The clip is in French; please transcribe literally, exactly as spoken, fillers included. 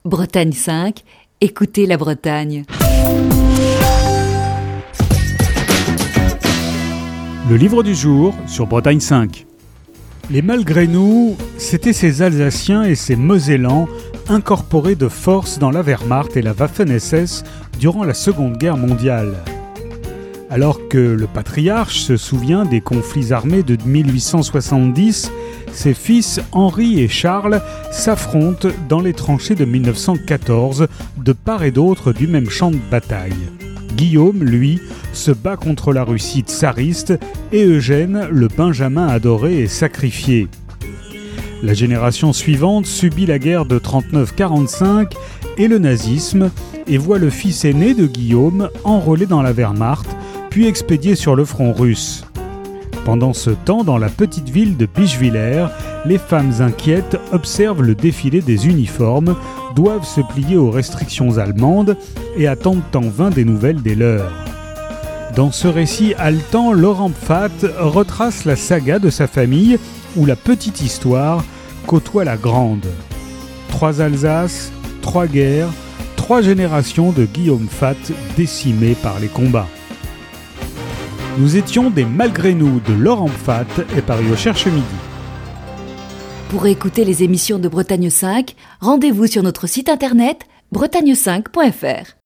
Bretagne cinq, écoutez la Bretagne. Le livre du jour sur Bretagne cinq. Les malgré nous, c'étaient ces Alsaciens et ces Mosellans incorporés de force dans la Wehrmacht et la Waffen-S S durant la Seconde Guerre mondiale. Alors que le patriarche se souvient des conflits armés de mille huit cent soixante-dix, ses fils Henri et Charles s'affrontent dans les tranchées de mille neuf cent quatorze, de part et d'autre du même champ de bataille. Guillaume, lui, se bat contre la Russie tsariste et Eugène, le Benjamin adoré, est sacrifié. La génération suivante subit la guerre de trente-neuf quarante-cinq et le nazisme et voit le fils aîné de Guillaume enrôlé dans la Wehrmacht, puis expédié sur le front russe. Pendant ce temps, dans la petite ville de Bischwiller, les femmes inquiètes observent le défilé des uniformes, doivent se plier aux restrictions allemandes et attendent en vain des nouvelles des leurs. Dans ce récit haletant, Laurent Pfatt retrace la saga de sa famille où la petite histoire côtoie la grande. Trois Alsaces, trois guerres, trois générations de Guillaume Pfatt décimées par les combats. Nous étions des Malgré nous de Laurent Pfatt et paru au Cherche Midi. Pour écouter les émissions de Bretagne cinq, rendez-vous sur notre site internet bretagne cinq point f r.